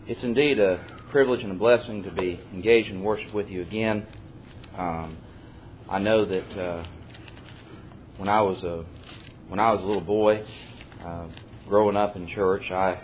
It's indeed a privilege and a blessing to be engaged in worship with you again. I know that when I was a little boy, growing up in church, I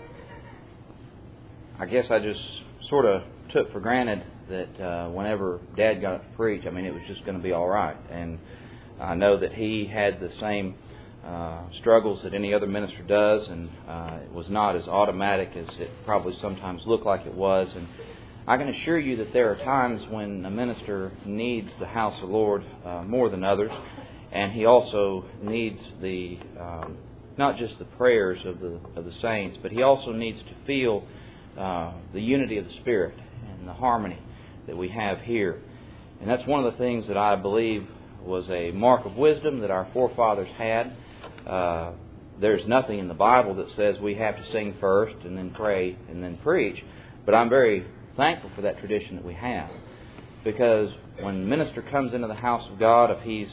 guess I just sort of took for granted that whenever Dad got up to preach, it was just going to be all right. And I know that he had the same struggles that any other minister does, and it was not as automatic as it probably sometimes looked like it was. And I can assure you that there are times when a minister needs the house of the Lord more than others, and he also needs the not just the prayers of the saints, but he also needs to feel the unity of the Spirit and the harmony that we have here. And that's one of the things that I believe was a mark of wisdom that our forefathers had. There's nothing in the Bible that says we have to sing first and then pray and then preach, but I'm very thankful for that tradition that we have, because when the minister comes into the house of God, if he's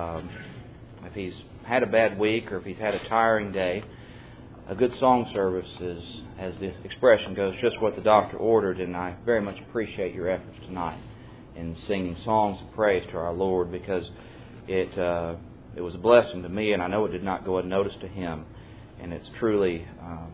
had a bad week or if he's had a tiring day, a good song service is, as the expression goes, just what the doctor ordered. And I very much appreciate your efforts tonight in singing songs of praise to our Lord, because it was a blessing to me, and I know it did not go unnoticed to Him. And it's truly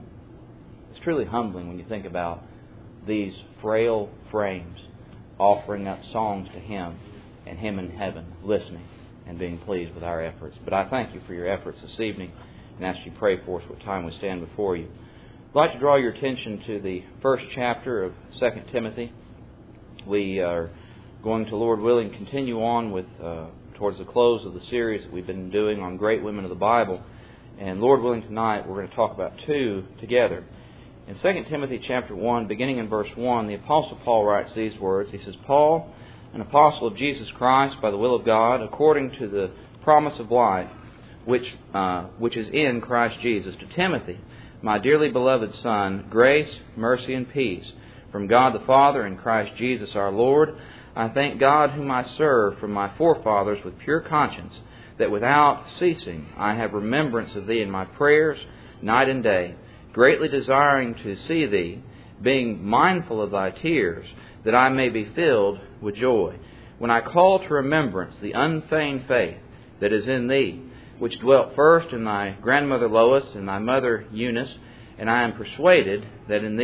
humbling when you think about these frail frames offering up songs to Him, and Him in heaven listening and being pleased with our efforts. But I thank you for your efforts this evening, and ask you to pray for us what time we stand before you. I'd like to draw your attention to the first chapter of 2 Timothy. We are going to, Lord willing, continue on with towards the close of the series that we've been doing on great women of the Bible. And Lord willing, tonight we're going to talk about two together. In 2 Timothy chapter 1, beginning in verse 1, the Apostle Paul writes these words. He says, "Paul, an apostle of Jesus Christ by the will of God, according to the promise of life, which is in Christ Jesus, to Timothy, my dearly beloved son, grace, mercy, and peace from God the Father and Christ Jesus our Lord. I thank God whom I serve from my forefathers with pure conscience, that without ceasing I have remembrance of thee in my prayers night and day, greatly desiring to see thee, being mindful of thy tears, that I may be filled with joy, when I call to remembrance the unfeigned faith that is in thee, which dwelt first in thy grandmother Lois and thy mother Eunice, and I am persuaded that in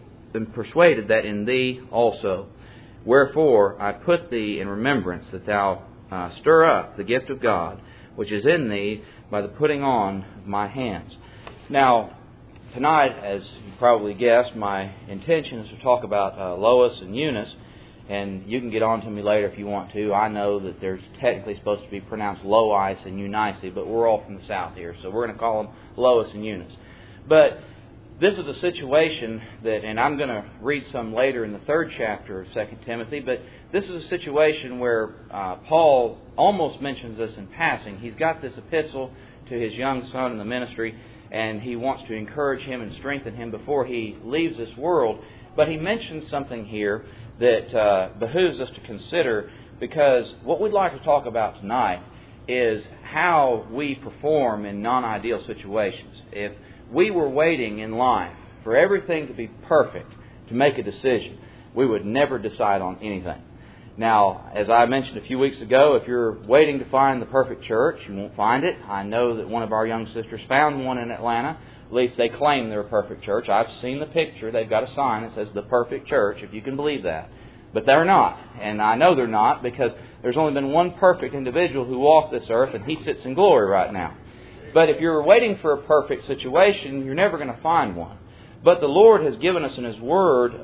thee also. Wherefore I put thee in remembrance, that thou stir up the gift of God, which is in thee by the putting on of my hands." Now, tonight, as you probably guessed, my intention is to talk about Lois and Eunice, and you can get on to me later if you want to. I know that there's technically supposed to be pronounced Lois and Eunice, but we're all from the South here, so we're going to call them Lois and Eunice. But this is a situation that, and I'm going to read some later in the third chapter of 2 Timothy, but this is a situation where Paul almost mentions this in passing. He's got this epistle to his young son in the ministry, and he wants to encourage him and strengthen him before he leaves this world. But he mentions something here that behooves us to consider, because what we'd like to talk about tonight is how we perform in non-ideal situations. If we were waiting in life for everything to be perfect to make a decision, we would never decide on anything. Now, as I mentioned a few weeks ago, if you're waiting to find the perfect church, you won't find it. I know that one of our young sisters found one in Atlanta. At least they claim they're a perfect church. I've seen the picture. They've got a sign that says the perfect church, if you can believe that. But they're not. And I know they're not, because there's only been one perfect individual who walked this earth, and He sits in glory right now. But if you're waiting for a perfect situation, you're never going to find one. But the Lord has given us in His Word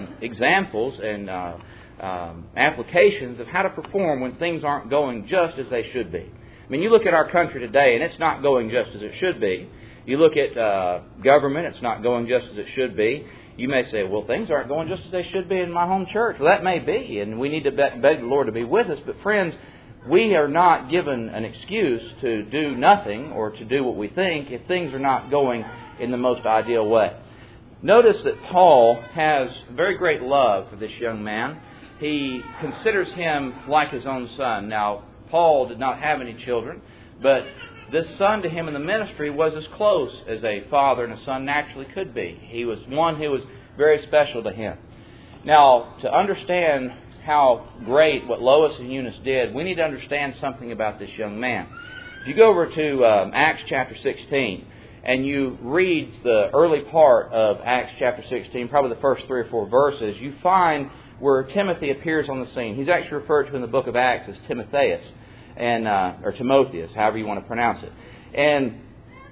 examples and applications of how to perform when things aren't going just as they should be. You look at our country today, and it's not going just as it should be. You look at government, it's not going just as it should be. You may say, well, things aren't going just as they should be in my home church. Well, that may be, and we need to beg the Lord to be with us. But friends, we are not given an excuse to do nothing or to do what we think if things are not going in the most ideal way. Notice that Paul has very great love for this young man. He considers him like his own son. Now, Paul did not have any children, but this son to him in the ministry was as close as a father and a son naturally could be. He was one who was very special to him. Now, to understand how great what Lois and Eunice did, we need to understand something about this young man. If you go over to Acts chapter 16, and you read the early part of Acts chapter 16, probably the first 3 or 4 verses, you find where Timothy appears on the scene. He's actually referred to in the book of Acts as Timotheus, or Timotheus, however you want to pronounce it. And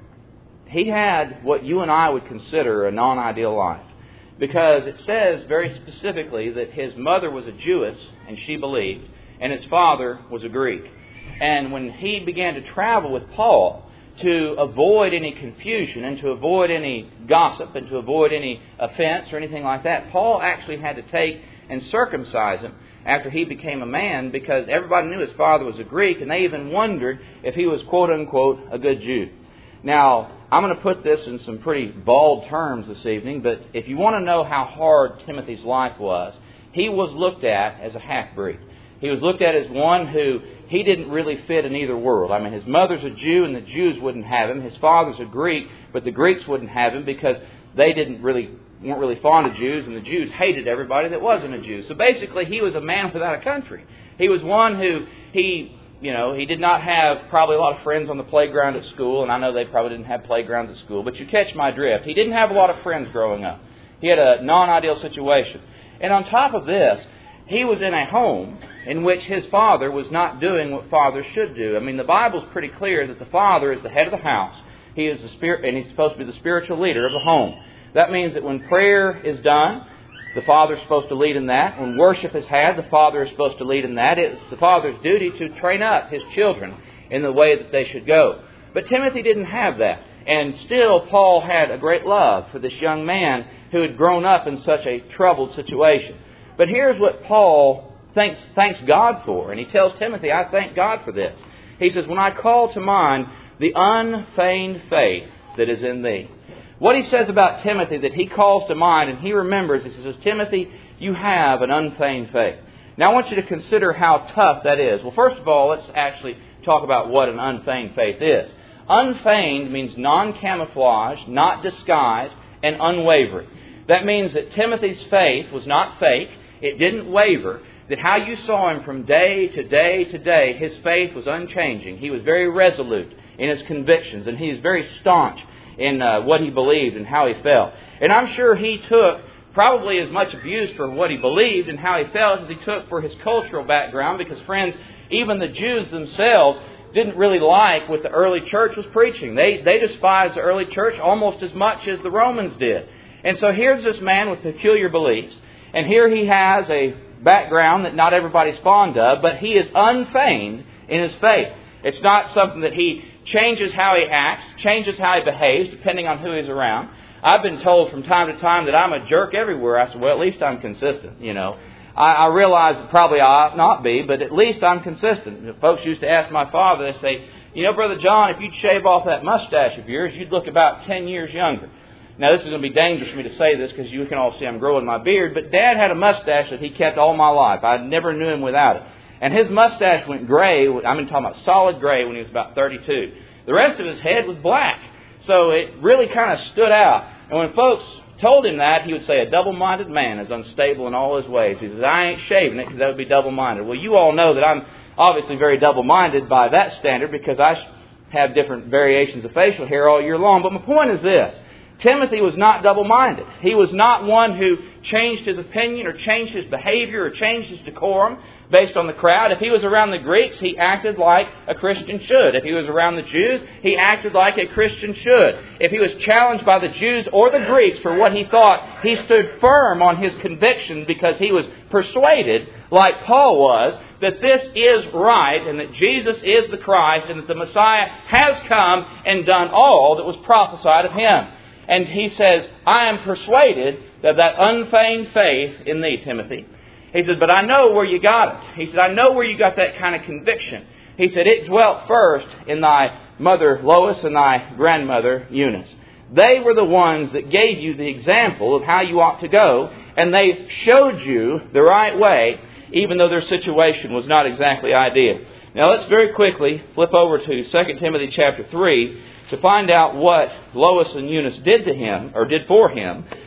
he had what you and I would consider a non-ideal life, because it says very specifically that his mother was a Jewess, and she believed, and his father was a Greek. And when he began to travel with Paul, to avoid any confusion and to avoid any gossip and to avoid any offense or anything like that, Paul actually had to take and circumcise him after he became a man, because everybody knew his father was a Greek, and they even wondered if he was quote-unquote a good Jew. Now, I'm going to put this in some pretty bald terms this evening, but if you want to know how hard Timothy's life was, he was looked at as a half-breed. He was looked at as one who he didn't really fit in either world. I mean, his mother's a Jew and the Jews wouldn't have him. His father's a Greek, but the Greeks wouldn't have him because they weren't really fond of Jews, and the Jews hated everybody that wasn't a Jew. So basically, he was a man without a country. He was one who he did not have probably a lot of friends on the playground at school, and I know they probably didn't have playgrounds at school, but you catch my drift. He didn't have a lot of friends growing up. He had a non-ideal situation. And on top of this, he was in a home in which his father was not doing what fathers should do. I mean, the Bible's pretty clear that the father is the head of the house. He is the spirit, and he's supposed to be the spiritual leader of the home. That means that when prayer is done, the father's supposed to lead in that. When worship is had, the father is supposed to lead in that. It's the father's duty to train up his children in the way that they should go. But Timothy didn't have that. And still, Paul had a great love for this young man who had grown up in such a troubled situation. But here's what Paul thanks God for. And he tells Timothy, I thank God for this. He says, when I call to mind the unfeigned faith that is in thee. What he says about Timothy that he calls to mind and he remembers, he says, Timothy, you have an unfeigned faith. Now I want you to consider how tough that is. Well, first of all, let's actually talk about what an unfeigned faith is. Unfeigned means non-camouflaged, not disguised, and unwavering. That means that Timothy's faith was not fake. It didn't waver. That how you saw him from day to day to day, his faith was unchanging. He was very resolute in his convictions, and he is very staunch in what he believed and how he felt. And I'm sure he took probably as much abuse for what he believed and how he felt as he took for his cultural background, because, friends, even the Jews themselves didn't really like what the early church was preaching. They despised the early church almost as much as the Romans did. And so here's this man with peculiar beliefs, and here he has a background that not everybody's fond of, but he is unfeigned in his faith. It's not something that he changes how he acts, changes how he behaves, depending on who he's around. I've been told from time to time that I'm a jerk everywhere. I said, well, at least I'm consistent, you know. I realize that probably I ought not be, but at least I'm consistent. Folks used to ask my father, they say, you know, Brother John, if you'd shave off that mustache of yours, you'd look about 10 years younger. Now, this is going to be dangerous for me to say this because you can all see I'm growing my beard, but Dad had a mustache that he kept all my life. I never knew him without it. And his mustache went gray, talking about solid gray, when he was about 32. The rest of his head was black. So it really kind of stood out. And when folks told him that, he would say, a double-minded man is unstable in all his ways. He says, I ain't shaving it because that would be double-minded. Well, you all know that I'm obviously very double-minded by that standard because I have different variations of facial hair all year long. But my point is this. Timothy was not double-minded. He was not one who changed his opinion or changed his behavior or changed his decorum based on the crowd. If he was around the Greeks, he acted like a Christian should. If he was around the Jews, he acted like a Christian should. If he was challenged by the Jews or the Greeks for what he thought, he stood firm on his conviction because he was persuaded, like Paul was, that this is right and that Jesus is the Christ and that the Messiah has come and done all that was prophesied of Him. And he says, I am persuaded that unfeigned faith in thee, Timothy. He said, but I know where you got it. He said, I know where you got that kind of conviction. He said, it dwelt first in thy mother Lois and thy grandmother Eunice. They were the ones that gave you the example of how you ought to go, and they showed you the right way, even though their situation was not exactly ideal. Now let's very quickly flip over to 2 Timothy chapter 3 to find out what Lois and Eunice did to him, or did for him,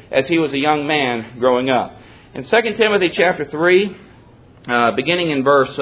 as he was a young man growing up. In 2 Timothy chapter 3, beginning in verse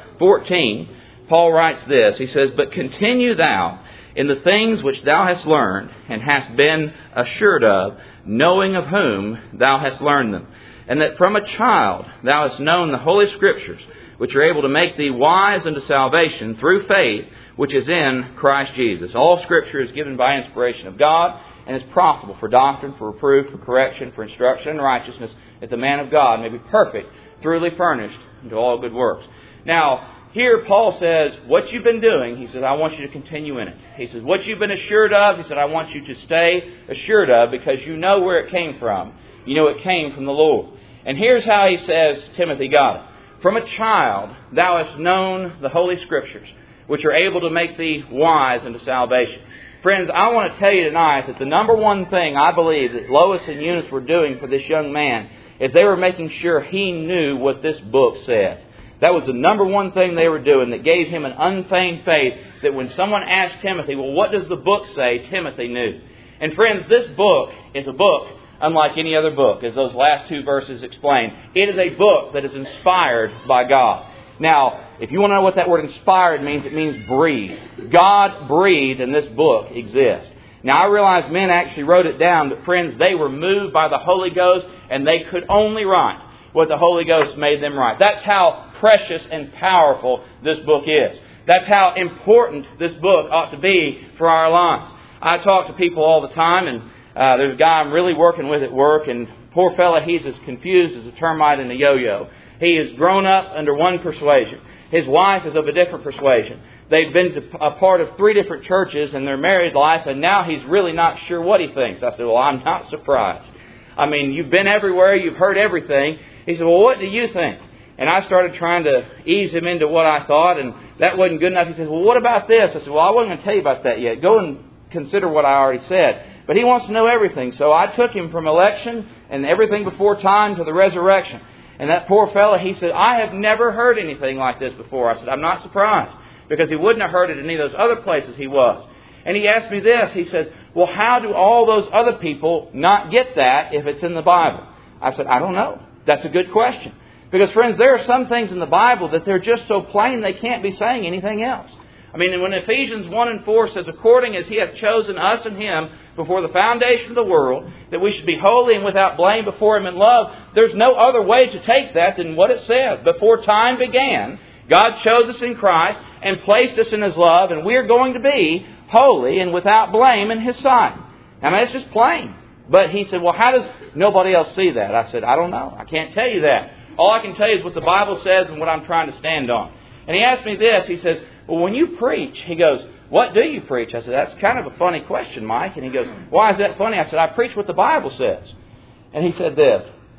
14, Paul writes this. He says, "But continue thou in the things which thou hast learned, and hast been assured of, knowing of whom thou hast learned them. And that from a child thou hast known the Holy Scriptures, which are able to make thee wise unto salvation through faith, which is in Christ Jesus. All Scripture is given by inspiration of God, and is profitable for doctrine, for reproof, for correction, for instruction in righteousness, that the man of God may be perfect, thoroughly furnished unto all good works." Now, here Paul says, what you've been doing, he says, I want you to continue in it. He says, what you've been assured of, he said, I want you to stay assured of, because you know where it came from. You know it came from the Lord. And here's how he says Timothy got it. "From a child thou hast known the Holy Scriptures, which are able to make thee wise unto salvation." Friends, I want to tell you tonight that the number one thing I believe that Lois and Eunice were doing for this young man is they were making sure he knew what this book said. That was the number one thing they were doing that gave him an unfeigned faith that when someone asked Timothy, well, what does the book say? Timothy knew. And friends, this book is a book unlike any other book, as those last two verses explain. It is a book that is inspired by God. Now, if you want to know what that word inspired means, it means breathed. God breathed and this book exists. Now, I realize men actually wrote it down, but friends, they were moved by the Holy Ghost and they could only write what the Holy Ghost made them write. That's how precious and powerful this book is. That's how important this book ought to be for our lives. I talk to people all the time, and there's a guy I'm really working with at work, and poor fella, he's as confused as a termite in a yo-yo. He has grown up under one persuasion. His wife is of a different persuasion. They've been a part of 3 different churches in their married life, and now he's really not sure what he thinks. I said, well, I'm not surprised. I mean, you've been everywhere, you've heard everything. He said, well, what do you think? And I started trying to ease him into what I thought, and that wasn't good enough. He said, well, what about this? I said, well, I wasn't going to tell you about that yet. Go and consider what I already said. But he wants to know everything. So I took him from election and everything before time to the resurrection. And that poor fellow, he said, I have never heard anything like this before. I said, I'm not surprised, because he wouldn't have heard it in any of those other places he was. And he asked me this. He says, well, how do all those other people not get that if it's in the Bible? I said, I don't know. That's a good question. Because, friends, there are some things in the Bible that they're just so plain they can't be saying anything else. I mean, when Ephesians 1 and 4 says, according as He hath chosen us and Him before the foundation of the world, that we should be holy and without blame before Him in love, there's no other way to take that than what it says. Before time began, God chose us in Christ and placed us in His love, and we're going to be holy and without blame in His sight. I mean, it's just plain. But he said, well, how does nobody else see that? I said, I don't know. I can't tell you that. All I can tell you is what the Bible says and what I'm trying to stand on. And he asked me this. He says, well, when you preach, he goes, what do you preach? I said, that's kind of a funny question, Mike. And he goes, why is that funny? I said, I preach what the Bible says. And he said this.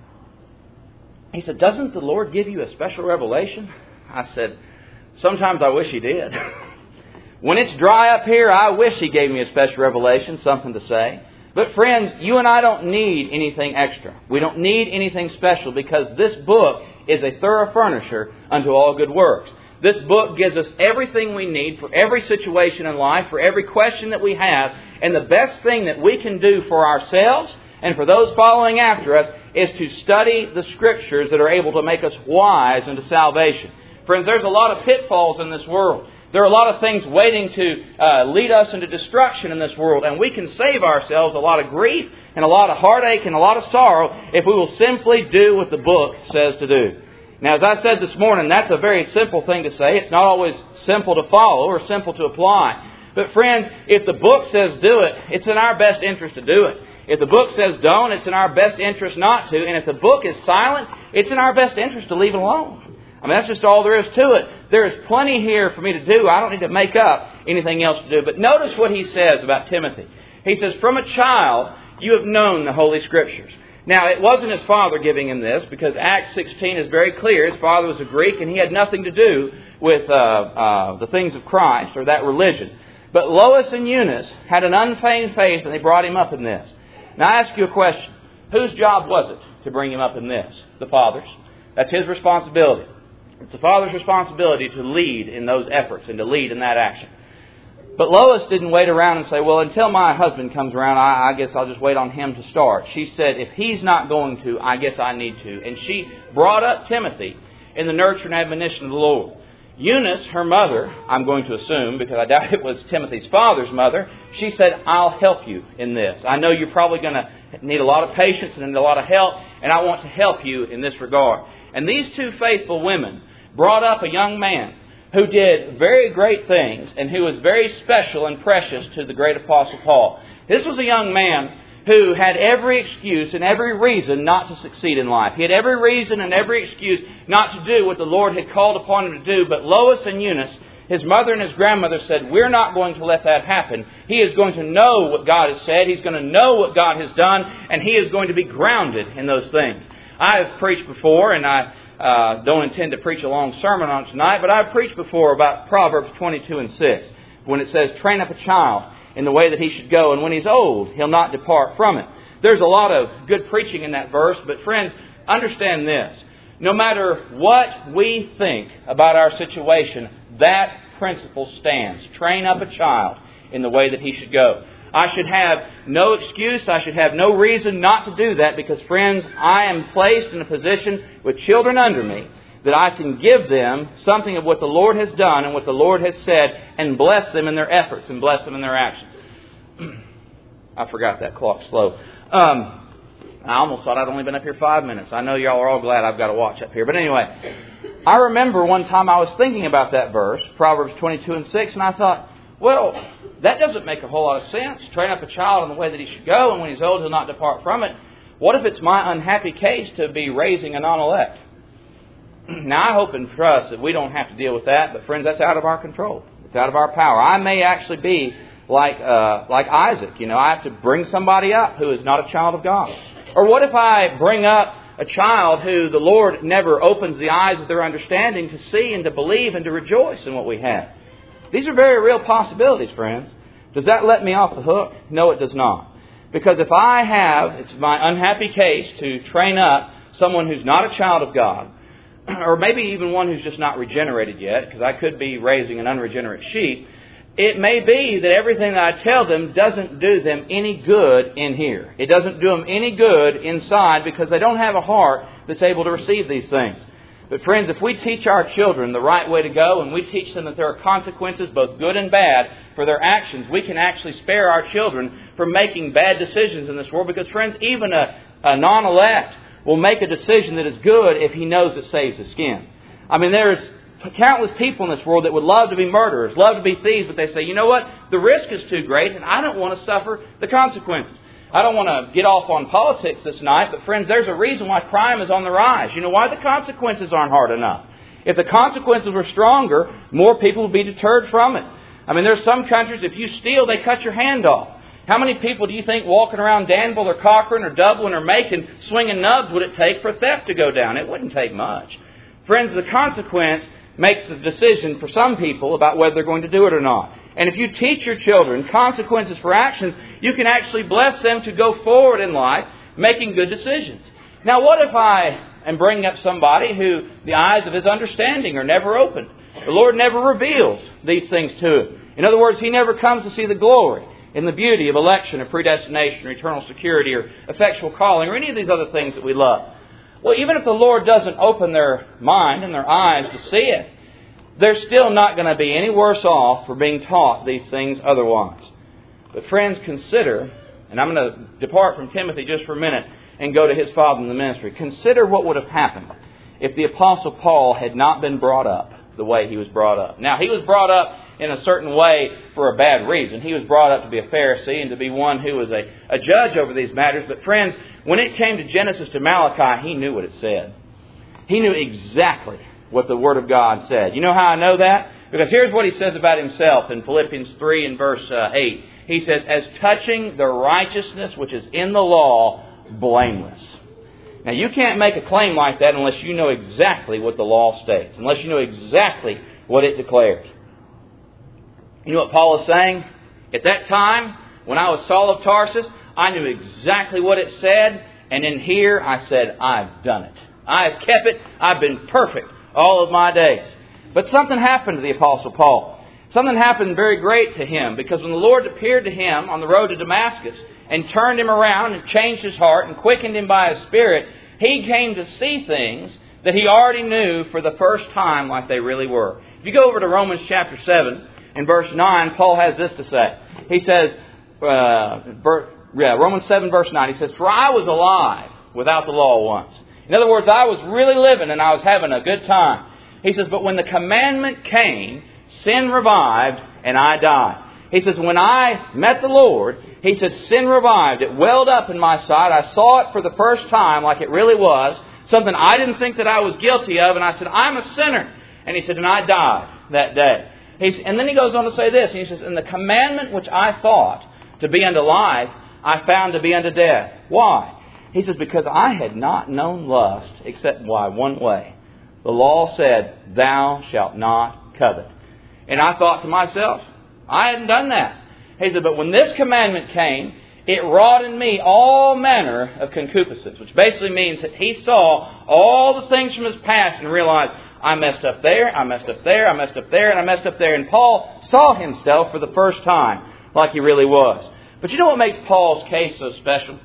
He said, doesn't the Lord give you a special revelation? I said, sometimes I wish He did. When it's dry up here, I wish He gave me a special revelation, something to say. But friends, you and I don't need anything extra. We don't need anything special, because this book is a thorough furnisher unto all good works. This book gives us everything we need for every situation in life, for every question that we have. And the best thing that we can do for ourselves and for those following after us is to study the Scriptures that are able to make us wise unto salvation. Friends, there's a lot of pitfalls in this world. There are a lot of things waiting to lead us into destruction in this world. And we can save ourselves a lot of grief and a lot of heartache and a lot of sorrow if we will simply do what the book says to do. Now, as I said this morning, that's a very simple thing to say. It's not always simple to follow or simple to apply. But friends, if the book says do it, it's in our best interest to do it. If the book says don't, it's in our best interest not to. And if the book is silent, it's in our best interest to leave it alone. I mean, that's just all there is to it. There is plenty here for me to do. I don't need to make up anything else to do. But notice what he says about Timothy. He says, from a child you have known the Holy Scriptures. Now, it wasn't his father giving him this, because Acts 16 is very clear. His father was a Greek, and he had nothing to do with the things of Christ or that religion. But Lois and Eunice had an unfeigned faith, and they brought him up in this. Now, I ask you a question. Whose job was it to bring him up in this? The father's. That's his responsibility. It's the father's responsibility to lead in those efforts and to lead in that action. But Lois didn't wait around and say, well, until my husband comes around, I guess I'll just wait on him to start. She said, if he's not going to, I guess I need to. And she brought up Timothy in the nurture and admonition of the Lord. Eunice, her mother, I'm going to assume, because I doubt it was Timothy's father's mother, she said, I'll help you in this. I know you're probably going to need a lot of patience and a lot of help, and I want to help you in this regard. And these two faithful women brought up a young man who did very great things and who was very special and precious to the great Apostle Paul. This was a young man who had every excuse and every reason not to succeed in life. He had every reason and every excuse not to do what the Lord had called upon him to do. But Lois and Eunice, his mother and his grandmother, said, we're not going to let that happen. He is going to know what God has said. He's going to know what God has done. And he is going to be grounded in those things. I have preached before, and I don't intend to preach a long sermon on it tonight, but I've preached before about Proverbs 22 and 6, when it says, train up a child in the way that he should go, and when he's old, he'll not depart from it. There's a lot of good preaching in that verse, but friends, understand this. No matter what we think about our situation, that principle stands. Train up a child in the way that he should go. I should have no excuse. I should have no reason not to do that because, friends, I am placed in a position with children under me that I can give them something of what the Lord has done and what the Lord has said and bless them in their efforts and bless them in their actions. I forgot that clock's slow. I almost thought I'd only been up here 5 minutes. I know y'all are all glad I've got to watch up here. But anyway, I remember one time I was thinking about that verse, Proverbs 22 and 6, and I thought, well, that doesn't make a whole lot of sense. Train up a child in the way that he should go, and when he's old, he'll not depart from it. What if it's my unhappy case to be raising a non-elect? Now, I hope and trust that we don't have to deal with that, but friends, that's out of our control. It's out of our power. I may actually be like Isaac. I have to bring somebody up who is not a child of God. Or what if I bring up a child who the Lord never opens the eyes of their understanding to see and to believe and to rejoice in what we have? These are very real possibilities, friends. Does that let me off the hook? No, it does not. Because if it's my unhappy case to train up someone who's not a child of God, or maybe even one who's just not regenerated yet, because I could be raising an unregenerate sheep, it may be that everything that I tell them doesn't do them any good in here. It doesn't do them any good inside because they don't have a heart that's able to receive these things. But friends, if we teach our children the right way to go and we teach them that there are consequences, both good and bad, for their actions, we can actually spare our children from making bad decisions in this world. Because friends, even a non-elect will make a decision that is good if he knows it saves his skin. I mean, there's countless people in this world that would love to be murderers, love to be thieves, but they say, you know what, the risk is too great and I don't want to suffer the consequences. I don't want to get off on politics this night, but friends, there's a reason why crime is on the rise. You know why? The consequences aren't hard enough. If the consequences were stronger, more people would be deterred from it. I mean, there's some countries, if you steal, they cut your hand off. How many people do you think walking around Danville or Cochrane or Dublin or Macon swinging nubs would it take for theft to go down? It wouldn't take much. Friends, the consequence makes the decision for some people about whether they're going to do it or not. And if you teach your children consequences for actions, you can actually bless them to go forward in life making good decisions. Now, what if I am bringing up somebody who the eyes of his understanding are never opened? The Lord never reveals these things to him. In other words, he never comes to see the glory in the beauty of election or predestination or eternal security or effectual calling or any of these other things that we love. Well, even if the Lord doesn't open their mind and their eyes to see it, they're still not going to be any worse off for being taught these things otherwise. But friends, consider, and I'm going to depart from Timothy just for a minute and go to his father in the ministry. Consider what would have happened if the Apostle Paul had not been brought up the way he was brought up. Now, he was brought up in a certain way for a bad reason. He was brought up to be a Pharisee and to be one who was a judge over these matters. But friends, when it came to Genesis to Malachi, he knew what it said. He knew exactly what the Word of God said. You know how I know that? Because here's what he says about himself in Philippians 3 and verse 8. He says, as touching the righteousness which is in the law, blameless. Now, you can't make a claim like that unless you know exactly what the law states, unless you know exactly what it declares. You know what Paul is saying? At that time, when I was Saul of Tarsus, I knew exactly what it said, and in here I said, I've done it. I have kept it. I've been perfect all of my days. But something happened to the Apostle Paul. Something happened very great to him, because when the Lord appeared to him on the road to Damascus and turned him around and changed his heart and quickened him by His Spirit, he came to see things that he already knew for the first time like they really were. If you go over to Romans chapter 7 and verse 9, Paul has this to say. He says, Romans 7 verse 9, he says, "For I was alive without the law once." In other words, I was really living and I was having a good time. He says, "But when the commandment came, sin revived and I died." He says, when I met the Lord, he said, sin revived. It welled up in my sight. I saw it for the first time like it really was. Something I didn't think that I was guilty of. And I said, I'm a sinner. And he said, and I died that day. And then he goes on to say this. He says, "And the commandment which I thought to be unto life, I found to be unto death." Why? He says, because I had not known lust except one way. The law said, "Thou shalt not covet." And I thought to myself, I hadn't done that. He said, but when this commandment came, it wrought in me all manner of concupiscence, which basically means that he saw all the things from his past and realized, I messed up there, I messed up there, I messed up there, and I messed up there. And Paul saw himself for the first time like he really was. But you know what makes Paul's case so special?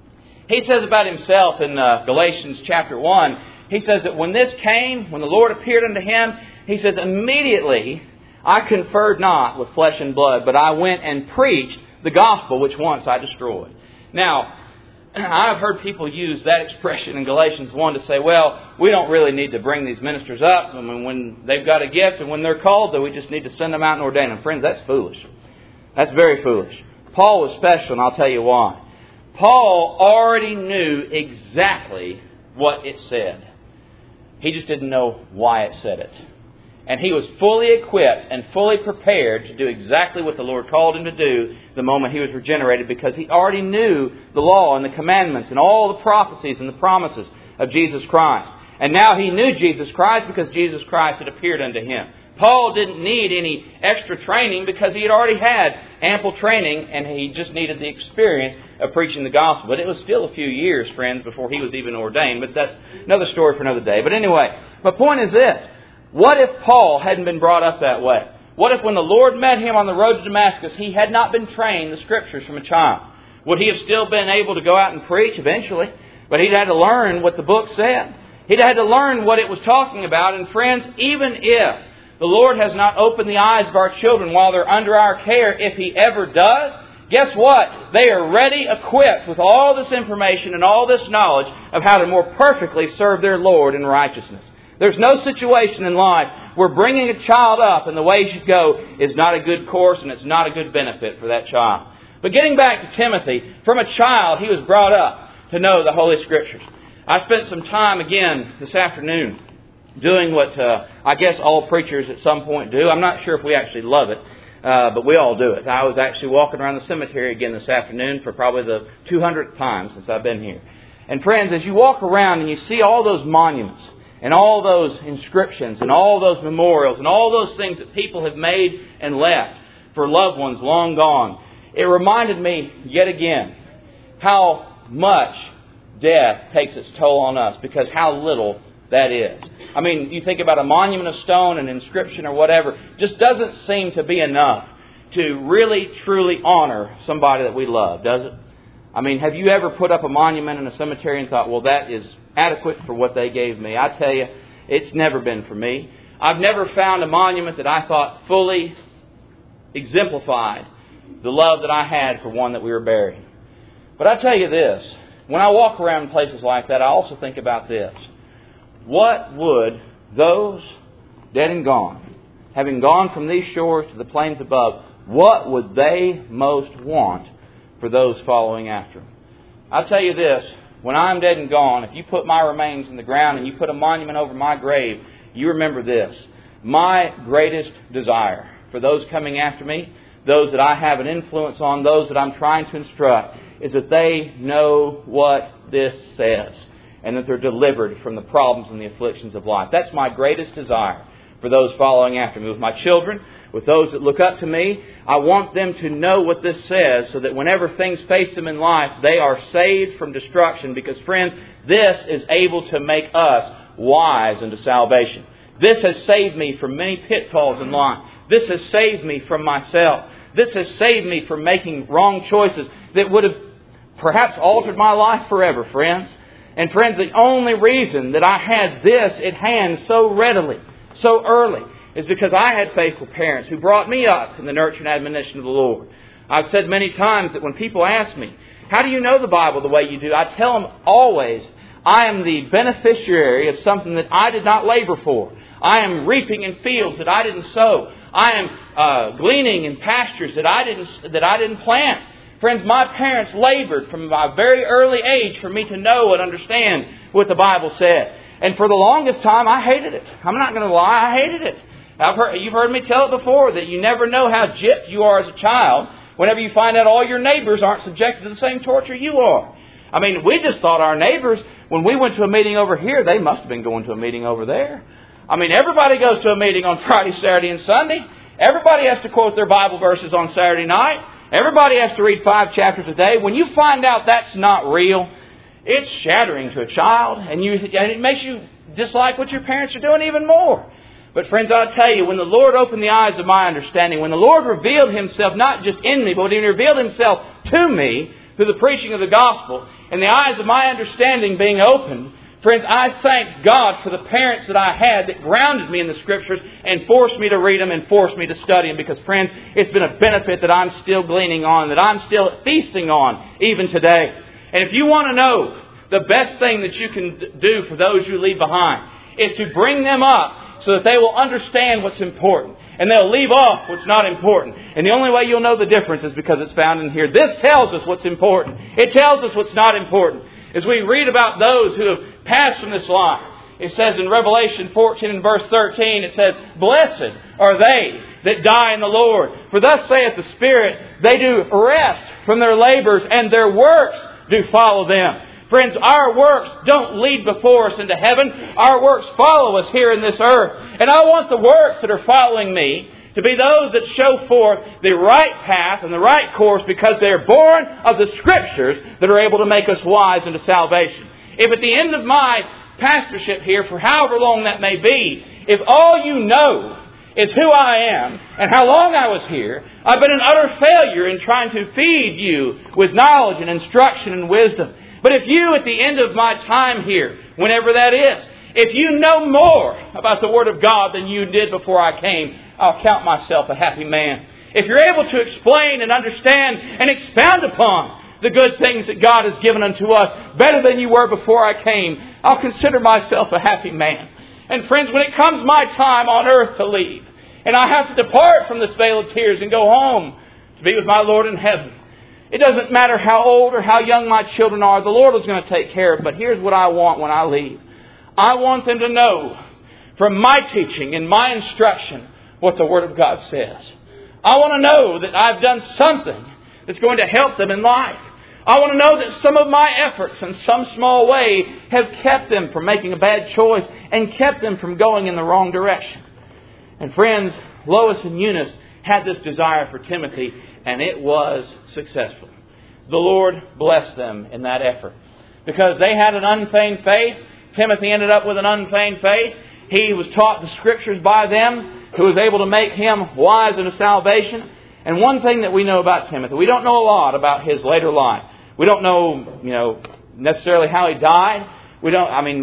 He says about himself in Galatians chapter 1, he says that when this came, when the Lord appeared unto him, he says, immediately I conferred not with flesh and blood, but I went and preached the gospel which once I destroyed. Now, I've heard people use that expression in Galatians 1 to say, well, we don't really need to bring these ministers up. I mean, when they've got a gift and when they're called, then we just need to send them out and ordain them. Friends, that's foolish. That's very foolish. Paul was special, and I'll tell you why. Paul already knew exactly what it said. He just didn't know why it said it. And he was fully equipped and fully prepared to do exactly what the Lord called him to do the moment he was regenerated, because he already knew the law and the commandments and all the prophecies and the promises of Jesus Christ. And now he knew Jesus Christ because Jesus Christ had appeared unto him. Paul didn't need any extra training because he had already had ample training, and he just needed the experience of preaching the gospel. But it was still a few years, friends, before he was even ordained. But that's another story for another day. But anyway, my point is this. What if Paul hadn't been brought up that way? What if when the Lord met him on the road to Damascus, he had not been trained the Scriptures from a child? Would he have still been able to go out and preach eventually? But he'd had to learn what the book said. He'd had to learn what it was talking about. And friends, even if the Lord has not opened the eyes of our children while they're under our care, if He ever does, guess what? They are ready, equipped with all this information and all this knowledge of how to more perfectly serve their Lord in righteousness. There's no situation in life where bringing a child up in the way he should go is not a good course and it's not a good benefit for that child. But getting back to Timothy, from a child he was brought up to know the Holy Scriptures. I spent some time again this afternoon doing what I guess all preachers at some point do. I'm not sure if we actually love it, but we all do it. I was actually walking around the cemetery again this afternoon for probably the 200th time since I've been here. And friends, as you walk around and you see all those monuments, and all those inscriptions, and all those memorials, and all those things that people have made and left for loved ones long gone, it reminded me yet again how much death takes its toll on us, because how little that is. I mean, you think about a monument of stone, an inscription or whatever, just doesn't seem to be enough to really, truly honor somebody that we love, does it? I mean, have you ever put up a monument in a cemetery and thought, well, that is adequate for what they gave me? I tell you, it's never been for me. I've never found a monument that I thought fully exemplified the love that I had for one that we were burying. But I tell you this, when I walk around places like that, I also think about this. What would those dead and gone, having gone from these shores to the plains above, what would they most want for those following after them? I'll tell you this, when I'm dead and gone, if you put my remains in the ground and you put a monument over my grave, you remember this. My greatest desire for those coming after me, those that I have an influence on, those that I'm trying to instruct, is that they know what this says and that they're delivered from the problems and the afflictions of life. That's my greatest desire for those following after me. With my children, with those that look up to me, I want them to know what this says so that whenever things face them in life, they are saved from destruction. Because, friends, this is able to make us wise unto salvation. This has saved me from many pitfalls in life. This has saved me from myself. This has saved me from making wrong choices that would have perhaps altered my life forever, friends. And friends, the only reason that I had this at hand so readily, so early, is because I had faithful parents who brought me up in the nurture and admonition of the Lord. I've said many times that when people ask me, how do you know the Bible the way you do? I tell them always, I am the beneficiary of something that I did not labor for. I am reaping in fields that I didn't sow. I am gleaning in pastures that I didn't plant. Friends, my parents labored from my very early age for me to know and understand what the Bible said. And for the longest time, I hated it. I'm not going to lie, I hated it. You've heard me tell it before, that you never know how gypped you are as a child whenever you find out all your neighbors aren't subjected to the same torture you are. I mean, we just thought our neighbors, when we went to a meeting over here, they must have been going to a meeting over there. I mean, everybody goes to a meeting on Friday, Saturday, and Sunday. Everybody has to quote their Bible verses on Saturday night. Everybody has to read 5 chapters a day. When you find out that's not real, it's shattering to a child, and it makes you dislike what your parents are doing even more. But friends, I'll tell you, when the Lord opened the eyes of my understanding, when the Lord revealed Himself not just in me, but when He revealed Himself to me through the preaching of the gospel, and the eyes of my understanding being opened, friends, I thank God for the parents that I had that grounded me in the Scriptures and forced me to read them and forced me to study them. Because, friends, it's been a benefit that I'm still gleaning on, that I'm still feasting on even today. And if you want to know the best thing that you can do for those you leave behind is to bring them up so that they will understand what's important. And they'll leave off what's not important. And the only way you'll know the difference is because it's found in here. This tells us what's important. It tells us what's not important. As we read about those who have passed from this life, it says in Revelation 14 and verse 13, it says, "Blessed are they that die in the Lord. For thus saith the Spirit, they do rest from their labors, and their works do follow them." Friends, our works don't lead before us into heaven. Our works follow us here in this earth. And I want the works that are following me to be those that show forth the right path and the right course, because they are born of the Scriptures that are able to make us wise unto salvation. If at the end of my pastorship here, for however long that may be, if all you know is who I am and how long I was here, I've been an utter failure in trying to feed you with knowledge and instruction and wisdom. But if you, at the end of my time here, whenever that is, if you know more about the Word of God than you did before I came, I'll count myself a happy man. If you're able to explain and understand and expound upon the good things that God has given unto us better than you were before I came, I'll consider myself a happy man. And friends, when it comes my time on earth to leave, and I have to depart from this vale of tears and go home to be with my Lord in heaven, it doesn't matter how old or how young my children are, the Lord is going to take care of it. But here's what I want when I leave. I want them to know from my teaching and my instruction what the Word of God says. I want to know that I've done something that's going to help them in life. I want to know that some of my efforts in some small way have kept them from making a bad choice and kept them from going in the wrong direction. And friends, Lois and Eunice had this desire for Timothy, and it was successful. The Lord blessed them in that effort. Because they had an unfeigned faith, Timothy ended up with an unfeigned faith. He was taught the Scriptures by them, who was able to make him wise unto salvation. And one thing that we know about Timothy, we don't know a lot about his later life. We don't know, necessarily how he died. We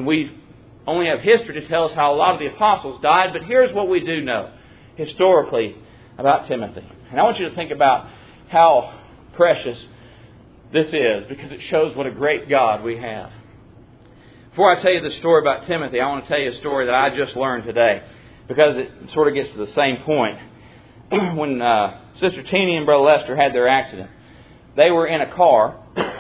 only have history to tell us how a lot of the apostles died. But here's what we do know historically about Timothy. And I want you to think about how precious this is, because it shows what a great God we have. Before I tell you the story about Timothy, I want to tell you a story that I just learned today, because it sort of gets to the same point. When Sister Teeny and Brother Lester had their accident, they were in a car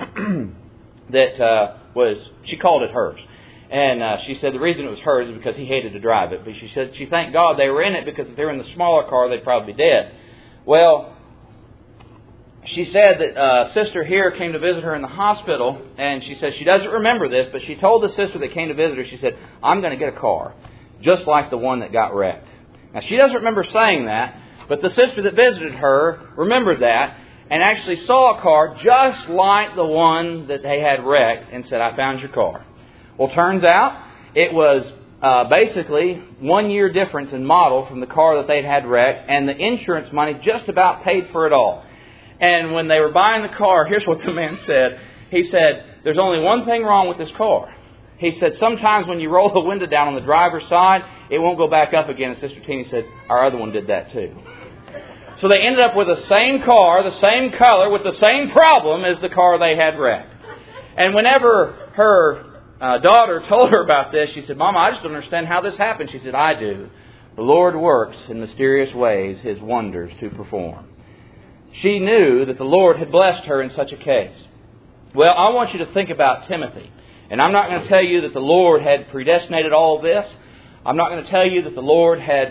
that she called it hers. And she said the reason it was hers is because he hated to drive it. But she said she thanked God they were in it, because if they were in the smaller car, they'd probably be dead. Well, she said that sister here came to visit her in the hospital, and she said she doesn't remember this, but she told the sister that came to visit her, she said, "I'm going to get a car just like the one that got wrecked." Now, she doesn't remember saying that, but the sister that visited her remembered that and actually saw a car just like the one that they had wrecked and said, "I found your car." Well, turns out it was basically 1 year difference in model from the car that they'd had wrecked, and the insurance money just about paid for it all. And when they were buying the car, here's what the man said. He said, there's only one thing wrong with this car. He said, sometimes when you roll the window down on the driver's side, it won't go back up again. And Sister Teeny said, our other one did that too. So they ended up with the same car, the same color, with the same problem as the car they had wrecked. And whenever her daughter told her about this, she said, Mama, I just don't understand how this happened. She said, I do. The Lord works in mysterious ways His wonders to perform. She knew that the Lord had blessed her in such a case. Well, I want you to think about Timothy. And I'm not going to tell you that the Lord had predestinated all of this. I'm not going to tell you that the Lord had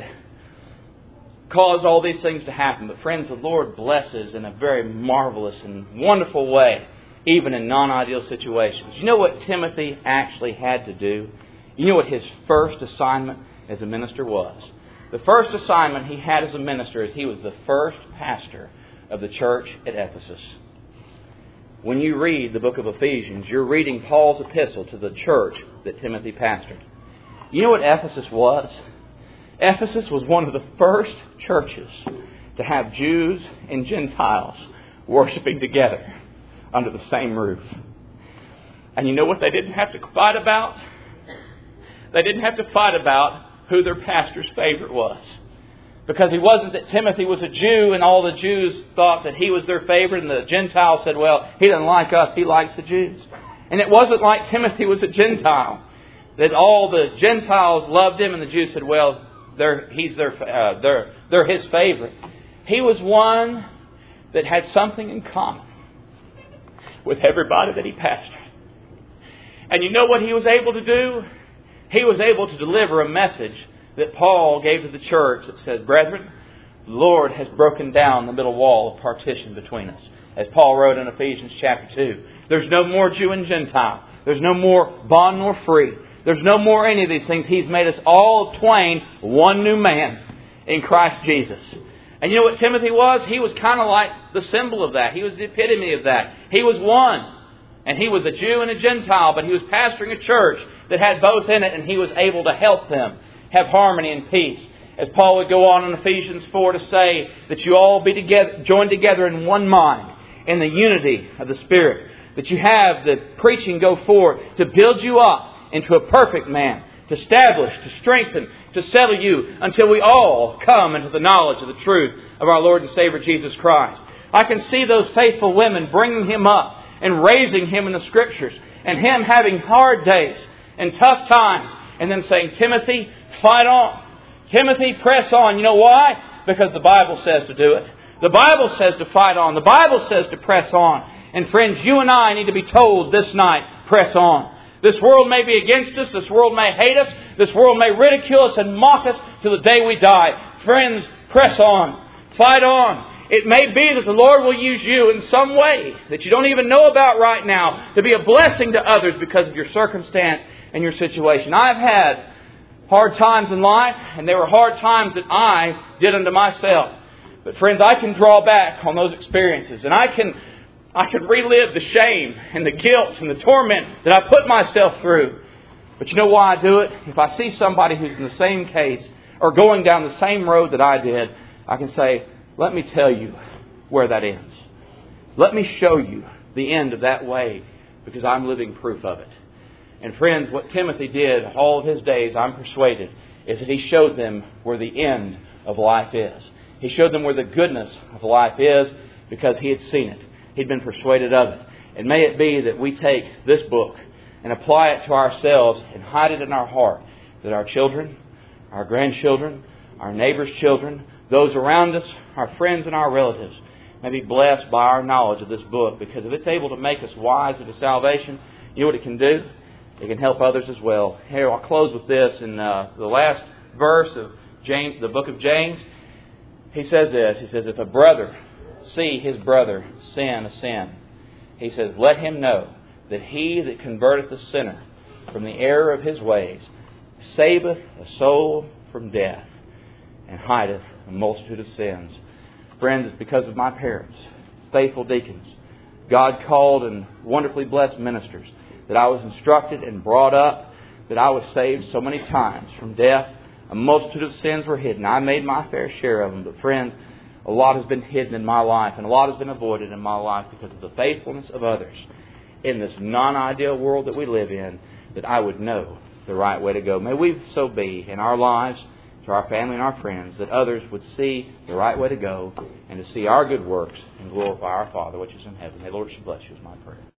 caused all these things to happen. But friends, the Lord blesses in a very marvelous and wonderful way, even in non-ideal situations. You know what Timothy actually had to do? You know what his first assignment as a minister was? The first assignment he had as a minister is he was the first pastor of the church at Ephesus. When you read the book of Ephesians, you're reading Paul's epistle to the church that Timothy pastored. You know what Ephesus was? Ephesus was one of the first churches to have Jews and Gentiles worshiping together under the same roof. And you know what they didn't have to fight about? They didn't have to fight about who their pastor's favorite was. Because it wasn't that Timothy was a Jew and all the Jews thought that he was their favorite, and the Gentiles said, well, he doesn't like us, he likes the Jews. And it wasn't like Timothy was a Gentile, that all the Gentiles loved him and the Jews said, well, they're his favorite. He was one that had something in common with everybody that he pastored. And you know what he was able to do? He was able to deliver a message that Paul gave to the church that says, brethren, the Lord has broken down the middle wall of partition between us. As Paul wrote in Ephesians chapter 2. There's no more Jew and Gentile. There's no more bond nor free. There's no more any of these things. He's made us all twain one new man in Christ Jesus. And you know what Timothy was? He was kind of like the symbol of that. He was the epitome of that. He was one. And he was a Jew and a Gentile, but he was pastoring a church that had both in it, and he was able to help them have harmony and peace. As Paul would go on in Ephesians 4 to say that you all be together, joined together in one mind, in the unity of the Spirit. That you have the preaching go forth to build you up into a perfect man, to establish, to strengthen, to settle you until we all come into the knowledge of the truth of our Lord and Savior Jesus Christ. I can see those faithful women bringing him up and raising him in the Scriptures, and him having hard days and tough times, and then saying, Timothy, fight on. Timothy, press on. You know why? Because the Bible says to do it. The Bible says to fight on. The Bible says to press on. And friends, you and I need to be told this night, press on. This world may be against us. This world may hate us. This world may ridicule us and mock us till the day we die. Friends, press on. Fight on. It may be that the Lord will use you in some way that you don't even know about right now to be a blessing to others because of your circumstance and your situation. I've had hard times in life, and they were hard times that I did unto myself. But friends, I can draw back on those experiences, and I can relive the shame and the guilt and the torment that I put myself through. But you know why I do it? If I see somebody who's in the same case or going down the same road that I did, I can say, let me tell you where that ends. Let me show you the end of that way, because I'm living proof of it. And friends, what Timothy did all of his days, I'm persuaded, is that he showed them where the end of life is. He showed them where the goodness of life is because he had seen it. He'd been persuaded of it. And may it be that we take this book and apply it to ourselves and hide it in our heart, that our children, our grandchildren, our neighbors' children, those around us, our friends and our relatives, may be blessed by our knowledge of this book. Because if it's able to make us wise unto salvation, you know what it can do? It can help others as well. Here, I'll close with this. In the last verse of James, the book of James, he says this. He says, if a brother see his brother sin a sin, he says, let him know that he that converteth the sinner from the error of his ways saveth a soul from death and hideth a multitude of sins. Friends, it's because of my parents, faithful deacons, God called and wonderfully blessed ministers, that I was instructed and brought up that I was saved so many times from death. A multitude of sins were hidden. I made my fair share of them. But friends, a lot has been hidden in my life, and a lot has been avoided in my life because of the faithfulness of others in this non-ideal world that we live in, that I would know the right way to go. May we so be in our lives, to our family and our friends, that others would see the right way to go and to see our good works and glorify our Father which is in heaven. May the Lord bless you is my prayer.